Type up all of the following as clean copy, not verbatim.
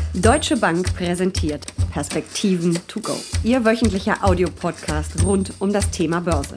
Deutsche Bank präsentiert Perspektiven to go. Ihr wöchentlicher Audiopodcast rund um das Thema Börse.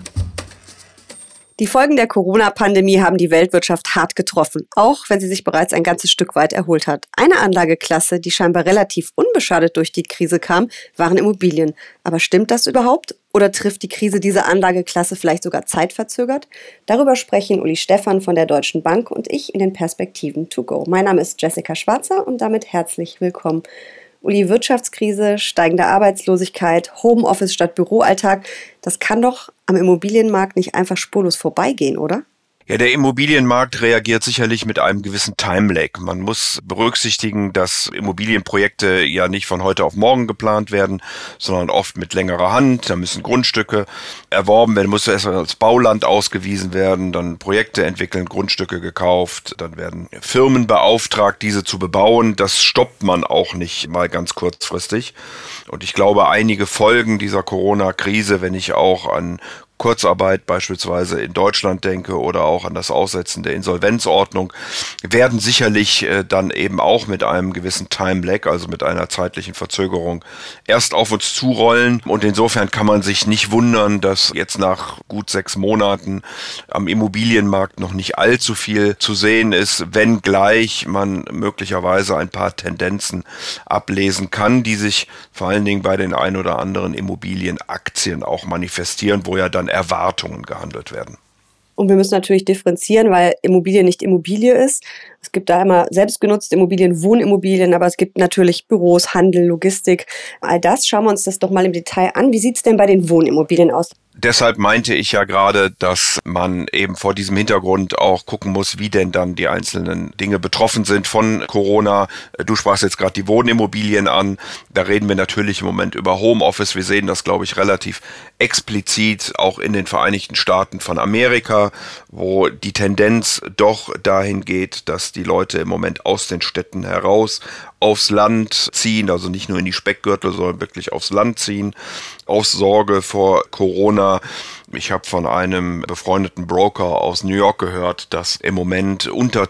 Die Folgen der Corona-Pandemie haben die Weltwirtschaft hart getroffen, auch wenn sie sich bereits ein ganzes Stück weit erholt hat. Eine Anlageklasse, die scheinbar relativ unbeschadet durch die Krise kam, waren Immobilien. Aber stimmt das überhaupt? Oder trifft die Krise diese Anlageklasse vielleicht sogar zeitverzögert? Darüber sprechen Uli Stephan von der Deutschen Bank und ich in den Perspektiven to go. Mein Name ist Jessica Schwarzer und damit herzlich willkommen. Uli, Wirtschaftskrise, steigende Arbeitslosigkeit, Homeoffice statt Büroalltag, das kann doch am Immobilienmarkt nicht einfach spurlos vorbeigehen, oder? Ja, der Immobilienmarkt reagiert sicherlich mit einem gewissen Time-Lag. Man muss berücksichtigen, dass Immobilienprojekte ja nicht von heute auf morgen geplant werden, sondern oft mit längerer Hand. Da müssen Grundstücke erworben werden, muss erst als Bauland ausgewiesen werden, dann Projekte entwickeln, Grundstücke gekauft, dann werden Firmen beauftragt, diese zu bebauen. Das stoppt man auch nicht mal ganz kurzfristig. Und ich glaube, einige Folgen dieser Corona-Krise, wenn ich auch an Kurzarbeit beispielsweise in Deutschland denke oder auch an das Aussetzen der Insolvenzordnung, werden sicherlich dann eben auch mit einem gewissen Time-Lag, also mit einer zeitlichen Verzögerung, erst auf uns zurollen. Und insofern kann man sich nicht wundern, dass jetzt nach gut 6 Monaten am Immobilienmarkt noch nicht allzu viel zu sehen ist, wenngleich man möglicherweise ein paar Tendenzen ablesen kann, die sich vor allen Dingen bei den ein oder anderen Immobilienaktien auch manifestieren, wo ja dann Erwartungen gehandelt werden. Und wir müssen natürlich differenzieren, weil Immobilie nicht Immobilie ist. Es gibt da einmal selbstgenutzte Immobilien, Wohnimmobilien, aber es gibt natürlich Büros, Handel, Logistik. All das schauen wir uns das doch mal im Detail an. Wie sieht es denn bei den Wohnimmobilien aus? Deshalb meinte ich ja gerade, dass man eben vor diesem Hintergrund auch gucken muss, wie denn dann die einzelnen Dinge betroffen sind von Corona. Du sprachst jetzt gerade die Wohnimmobilien an. Da reden wir natürlich im Moment über Homeoffice. Wir sehen das, glaube ich, relativ explizit auch in den Vereinigten Staaten von Amerika, wo die Tendenz doch dahin geht, dass die Leute im Moment aus den Städten heraus aufs Land ziehen, also nicht nur in die Speckgürtel, sondern wirklich aufs Land ziehen, aus Sorge vor Corona. Ich habe von einem befreundeten Broker aus New York gehört, dass im Moment unter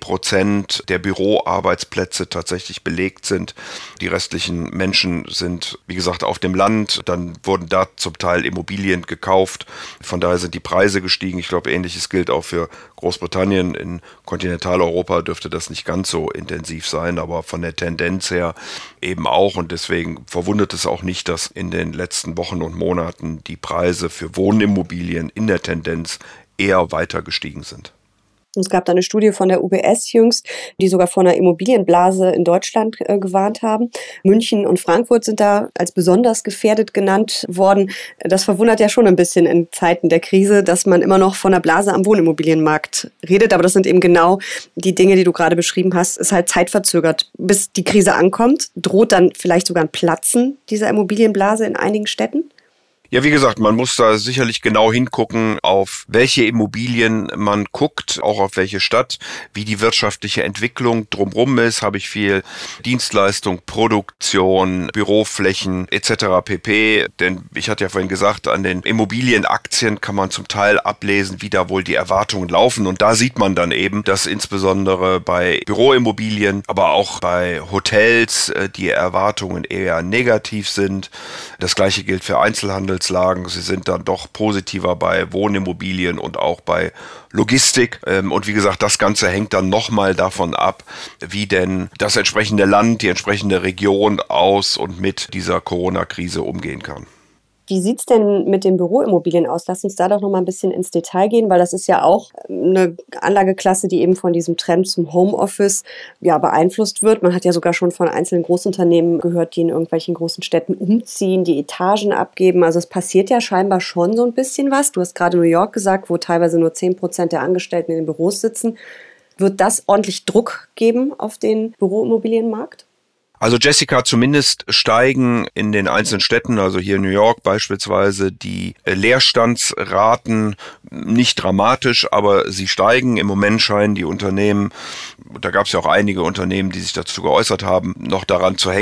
10% der Büroarbeitsplätze tatsächlich belegt sind. Die restlichen Menschen sind, wie gesagt, auf dem Land. Dann wurden da zum Teil Immobilien gekauft. Von daher sind die Preise gestiegen. Ich glaube, Ähnliches gilt auch für Großbritannien. In Kontinentaleuropa dürfte das nicht ganz so intensiv sein, aber von der Tendenz her eben auch. Und deswegen verwundert es auch nicht, dass in den letzten Wochen und Monaten die Preise für Wohnimmobilien in der Tendenz eher weiter gestiegen sind. Es gab da eine Studie von der UBS jüngst, die sogar vor einer Immobilienblase in Deutschland gewarnt haben. München und Frankfurt sind da als besonders gefährdet genannt worden. Das verwundert ja schon ein bisschen in Zeiten der Krise, dass man immer noch von einer Blase am Wohnimmobilienmarkt redet. Aber das sind eben genau die Dinge, die du gerade beschrieben hast. Ist halt zeitverzögert, bis die Krise ankommt. Droht dann vielleicht sogar ein Platzen dieser Immobilienblase in einigen Städten? Ja, wie gesagt, man muss da sicherlich genau hingucken, auf welche Immobilien man guckt, auch auf welche Stadt, wie die wirtschaftliche Entwicklung drumherum ist. Habe ich viel Dienstleistung, Produktion, Büroflächen etc. pp. Denn ich hatte ja vorhin gesagt, an den Immobilienaktien kann man zum Teil ablesen, wie da wohl die Erwartungen laufen. Und da sieht man dann eben, dass insbesondere bei Büroimmobilien, aber auch bei Hotels die Erwartungen eher negativ sind. Das Gleiche gilt für Einzelhandelslagen. Sie sind dann doch positiver bei Wohnimmobilien und auch bei Logistik. Und wie gesagt, das Ganze hängt dann nochmal davon ab, wie denn das entsprechende Land, die entsprechende Region aus und mit dieser Corona-Krise umgehen kann. Wie sieht's denn mit den Büroimmobilien aus? Lass uns da doch noch mal ein bisschen ins Detail gehen, weil das ist ja auch eine Anlageklasse, die eben von diesem Trend zum Homeoffice ja beeinflusst wird. Man hat ja sogar schon von einzelnen Großunternehmen gehört, die in irgendwelchen großen Städten umziehen, die Etagen abgeben. Also es passiert ja scheinbar schon so ein bisschen was. Du hast gerade New York gesagt, wo teilweise nur 10% der Angestellten in den Büros sitzen. Wird das ordentlich Druck geben auf den Büroimmobilienmarkt? Also Jessica, zumindest steigen in den einzelnen Städten, also hier in New York beispielsweise, die Leerstandsraten nicht dramatisch, aber sie steigen. Im Moment scheinen die Unternehmen, da gab es ja auch einige Unternehmen, die sich dazu geäußert haben, noch daran zu hängen,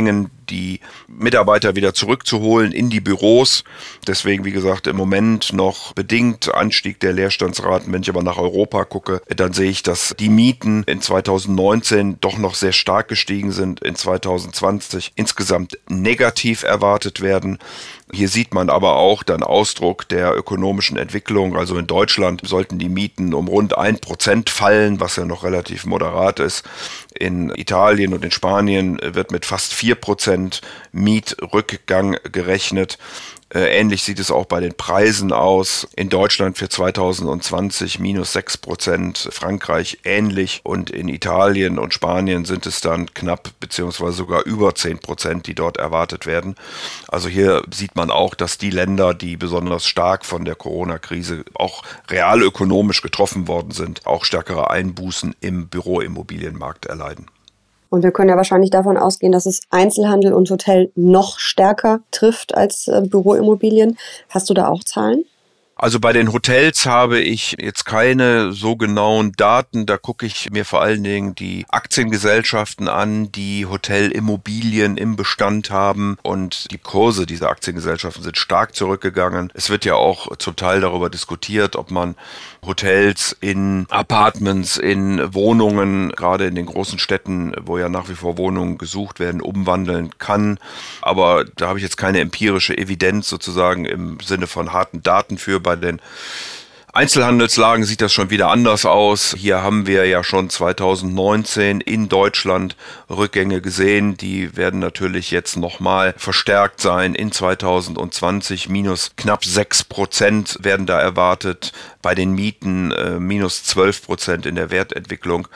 die Mitarbeiter wieder zurückzuholen in die Büros. Deswegen, wie gesagt, im Moment noch bedingt Anstieg der Leerstandsraten. Wenn ich aber nach Europa gucke, dann sehe ich, dass die Mieten in 2019 doch noch sehr stark gestiegen sind, in 2020 insgesamt negativ erwartet werden. Hier sieht man aber auch dann Ausdruck der ökonomischen Entwicklung. Also in Deutschland sollten die Mieten um rund 1% fallen, was ja noch relativ moderat ist. In Italien und in Spanien wird mit fast 4% Mietrückgang gerechnet. Ähnlich sieht es auch bei den Preisen aus. In Deutschland für 2020 minus 6%, Frankreich ähnlich und in Italien und Spanien sind es dann knapp beziehungsweise sogar über 10%, die dort erwartet werden. Also hier sieht man auch, dass die Länder, die besonders stark von der Corona-Krise auch realökonomisch getroffen worden sind, auch stärkere Einbußen im Büroimmobilienmarkt erleiden. Und wir können ja wahrscheinlich davon ausgehen, dass es Einzelhandel und Hotel noch stärker trifft als Büroimmobilien. Hast du da auch Zahlen? Also bei den Hotels habe ich jetzt keine so genauen Daten. Da gucke ich mir vor allen Dingen die Aktiengesellschaften an, die Hotelimmobilien im Bestand haben. Und die Kurse dieser Aktiengesellschaften sind stark zurückgegangen. Es wird ja auch zum Teil darüber diskutiert, ob man Hotels in Apartments, in Wohnungen, gerade in den großen Städten, wo ja nach wie vor Wohnungen gesucht werden, umwandeln kann. Aber da habe ich jetzt keine empirische Evidenz sozusagen im Sinne von harten Daten für. Bei den Einzelhandelslagen sieht das schon wieder anders aus. Hier haben wir ja schon 2019 in Deutschland Rückgänge gesehen. Die werden natürlich jetzt nochmal verstärkt sein. In 2020 minus knapp 6% werden da erwartet. Bei den Mieten minus 12% in der Wertentwicklung.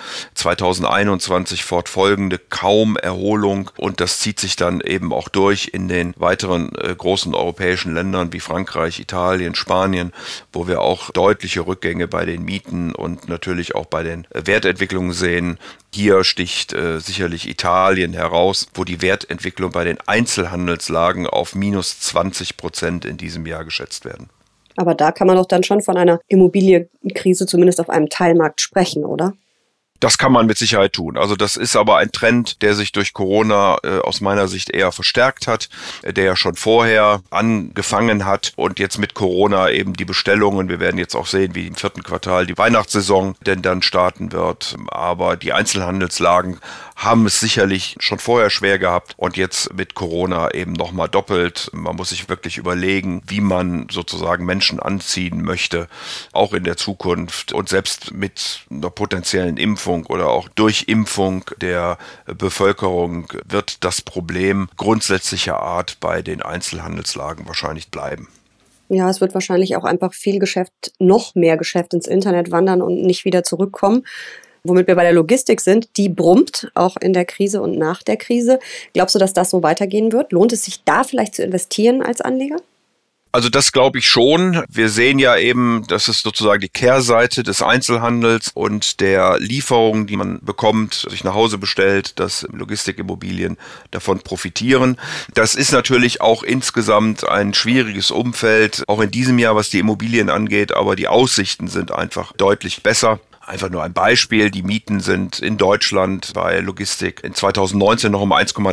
2021 fortfolgende kaum Erholung. Und das zieht sich dann eben auch durch in den weiteren großen europäischen Ländern wie Frankreich, Italien, Spanien, wo wir auch deutliche Rückgänge bei den Mieten und natürlich auch bei den Wertentwicklungen sehen. Hier sticht sicherlich Italien heraus, wo die Wertentwicklung bei den Einzelhandelslagen auf minus 20% in diesem Jahr geschätzt werden. Aber da kann man doch dann schon von einer Immobilienkrise zumindest auf einem Teilmarkt sprechen, oder? Das kann man mit Sicherheit tun. Also das ist aber ein Trend, der sich durch Corona aus meiner Sicht eher verstärkt hat, der ja schon vorher angefangen hat und jetzt mit Corona eben die Bestellungen. Wir werden jetzt auch sehen, wie im 4. Quartal die Weihnachtssaison denn dann starten wird. Aber die Einzelhandelslagen haben es sicherlich schon vorher schwer gehabt und jetzt mit Corona eben nochmal doppelt. Man muss sich wirklich überlegen, wie man sozusagen Menschen anziehen möchte, auch in der Zukunft und selbst mit einer potenziellen Impfung oder auch durch Impfung der Bevölkerung wird das Problem grundsätzlicher Art bei den Einzelhandelslagen wahrscheinlich bleiben. Ja, es wird wahrscheinlich auch einfach viel Geschäft, noch mehr Geschäft ins Internet wandern und nicht wieder zurückkommen. Womit wir bei der Logistik sind, die brummt, auch in der Krise und nach der Krise. Glaubst du, dass das so weitergehen wird? Lohnt es sich da vielleicht zu investieren als Anleger? Also das glaube ich schon. Wir sehen ja eben, das ist sozusagen die Kehrseite des Einzelhandels und der Lieferungen, die man bekommt, sich nach Hause bestellt, dass Logistikimmobilien davon profitieren. Das ist natürlich auch insgesamt ein schwieriges Umfeld, auch in diesem Jahr, was die Immobilien angeht, aber die Aussichten sind einfach deutlich besser. Einfach nur ein Beispiel, die Mieten sind in Deutschland bei Logistik in 2019 noch um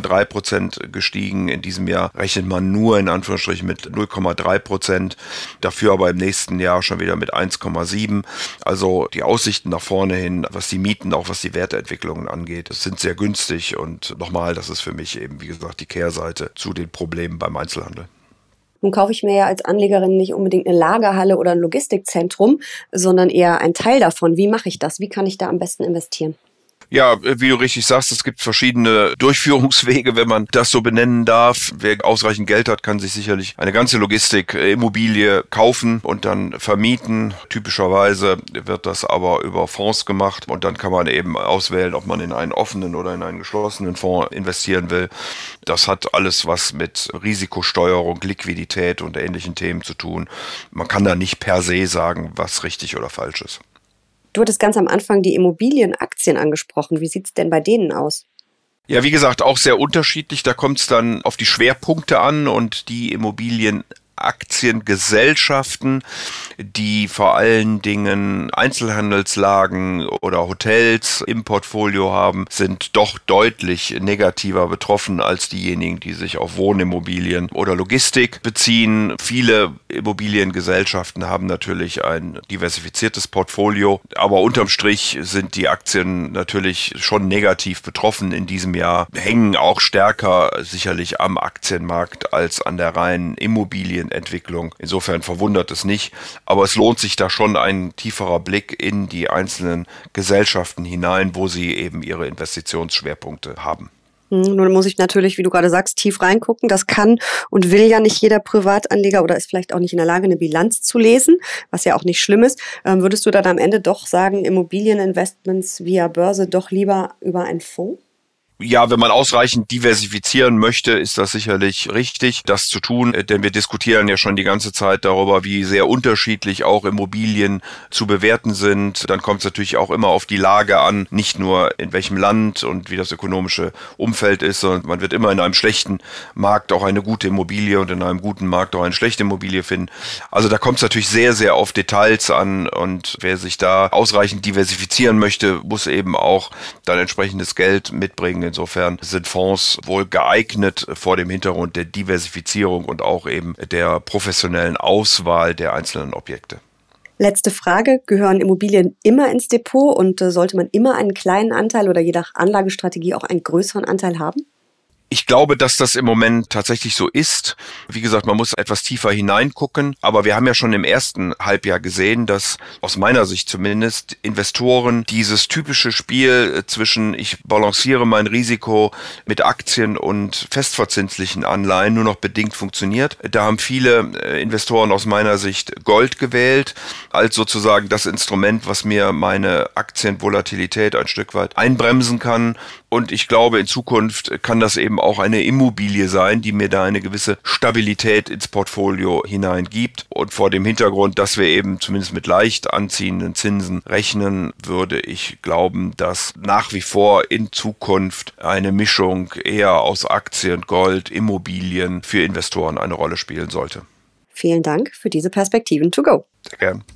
1,3% gestiegen. In diesem Jahr rechnet man nur in Anführungsstrichen mit 0,3%, dafür aber im nächsten Jahr schon wieder mit 1,7%. Also die Aussichten nach vorne hin, was die Mieten, auch was die Wertentwicklungen angeht, sind sehr günstig. Und nochmal, das ist für mich eben, wie gesagt, die Kehrseite zu den Problemen beim Einzelhandel. Nun kaufe ich mir ja als Anlegerin nicht unbedingt eine Lagerhalle oder ein Logistikzentrum, sondern eher einen Teil davon. Wie mache ich das? Wie kann ich da am besten investieren? Ja, wie du richtig sagst, es gibt verschiedene Durchführungswege, wenn man das so benennen darf. Wer ausreichend Geld hat, kann sich sicherlich eine ganze Logistikimmobilie kaufen und dann vermieten. Typischerweise wird das aber über Fonds gemacht und dann kann man eben auswählen, ob man in einen offenen oder in einen geschlossenen Fonds investieren will. Das hat alles was mit Risikosteuerung, Liquidität und ähnlichen Themen zu tun. Man kann da nicht per se sagen, was richtig oder falsch ist. Du hattest ganz am Anfang die Immobilienaktien angesprochen. Wie sieht es denn bei denen aus? Ja, wie gesagt, auch sehr unterschiedlich. Da kommt es dann auf die Schwerpunkte an und die Immobilienaktien Aktiengesellschaften, die vor allen Dingen Einzelhandelslagen oder Hotels im Portfolio haben, sind doch deutlich negativer betroffen als diejenigen, die sich auf Wohnimmobilien oder Logistik beziehen. Viele Immobiliengesellschaften haben natürlich ein diversifiziertes Portfolio, aber unterm Strich sind die Aktien natürlich schon negativ betroffen in diesem Jahr, hängen auch stärker sicherlich am Aktienmarkt als an der reinen Immobilienentwicklung. Insofern verwundert es nicht, aber es lohnt sich da schon ein tieferer Blick in die einzelnen Gesellschaften hinein, wo sie eben ihre Investitionsschwerpunkte haben. Nun muss ich natürlich, wie du gerade sagst, tief reingucken. Das kann und will ja nicht jeder Privatanleger oder ist vielleicht auch nicht in der Lage, eine Bilanz zu lesen, was ja auch nicht schlimm ist. Würdest du dann am Ende doch sagen, Immobilieninvestments via Börse doch lieber über einen Fonds? Ja, wenn man ausreichend diversifizieren möchte, ist das sicherlich richtig, das zu tun, denn wir diskutieren ja schon die ganze Zeit darüber, wie sehr unterschiedlich auch Immobilien zu bewerten sind. Dann kommt es natürlich auch immer auf die Lage an, nicht nur in welchem Land und wie das ökonomische Umfeld ist, sondern man wird immer in einem schlechten Markt auch eine gute Immobilie und in einem guten Markt auch eine schlechte Immobilie finden. Also da kommt es natürlich sehr, sehr auf Details an und wer sich da ausreichend diversifizieren möchte, muss eben auch dann entsprechendes Geld mitbringen. Insofern sind Fonds wohl geeignet vor dem Hintergrund der Diversifizierung und auch eben der professionellen Auswahl der einzelnen Objekte. Letzte Frage, gehören Immobilien immer ins Depot und sollte man immer einen kleinen Anteil oder je nach Anlagestrategie auch einen größeren Anteil haben? Ich glaube, dass das im Moment tatsächlich so ist. Wie gesagt, man muss etwas tiefer hineingucken. Aber wir haben ja schon im ersten Halbjahr gesehen, dass aus meiner Sicht zumindest Investoren dieses typische Spiel zwischen ich balanciere mein Risiko mit Aktien und festverzinslichen Anleihen nur noch bedingt funktioniert. Da haben viele Investoren aus meiner Sicht Gold gewählt als sozusagen das Instrument, was mir meine Aktienvolatilität ein Stück weit einbremsen kann. Und ich glaube, in Zukunft kann das eben auch eine Immobilie sein, die mir da eine gewisse Stabilität ins Portfolio hineingibt. Und vor dem Hintergrund, dass wir eben zumindest mit leicht anziehenden Zinsen rechnen, würde ich glauben, dass nach wie vor in Zukunft eine Mischung eher aus Aktien, Gold, Immobilien für Investoren eine Rolle spielen sollte. Vielen Dank für diese Perspektiven to go. Sehr gern.